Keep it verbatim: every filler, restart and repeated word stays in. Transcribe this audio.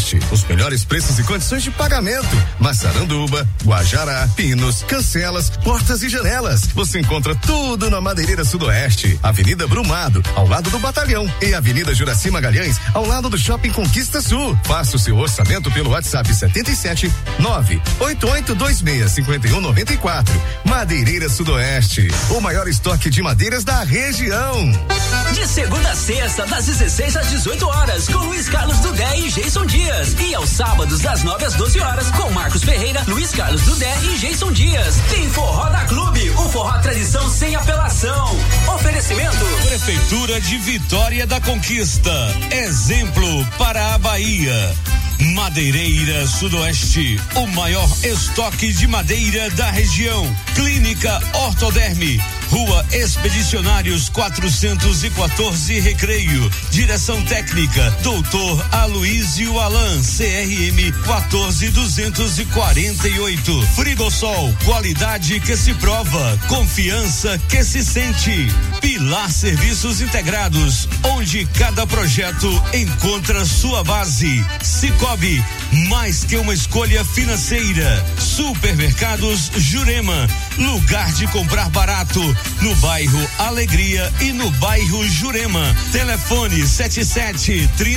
Sudoeste. Os melhores preços e condições de pagamento. Massaranduba, Guajará, Pinos, Cancelas, portas e janelas. Você encontra tudo na Madeireira Sudoeste. Avenida Brumado, ao lado do Batalhão. E Avenida Juraci Magalhães, ao lado do Shopping Conquista Sul. Faça o seu orçamento pelo WhatsApp setenta e sete nove oito oito dois seis cinco um nove quatro. Madeireira Sudoeste, o maior estoque de madeiras da região. De segunda a sexta, das dezesseis às dezoito horas, com Luiz Carlos Dudé e Jason Dias. E aos sábados, das nove às doze horas, com Marcos Ferreira, Luiz Carlos Dudé e Jason Dias. Tem Forró da Clube, o forró tradição sem apelação. Oferecimento: Prefeitura de Vitória da Conquista. Exemplo para a Bahia. Madeireira Sudoeste, o maior estoque de madeira da região. Clínica Ortoderme, Rua Expedicionários quatrocentos e quatorze, Recreio. Direção técnica doutor Aloísio Alan, C R M quatorze duzentos e quarenta e oito. Frigosol, qualidade que se prova, confiança que se sente. Pilar Serviços Integrados, onde cada projeto encontra sua base. Cicobi, mais que uma escolha financeira. Supermercados Jurema, lugar de comprar barato, no bairro Alegria e no bairro Jurema. Telefone sete sete trinta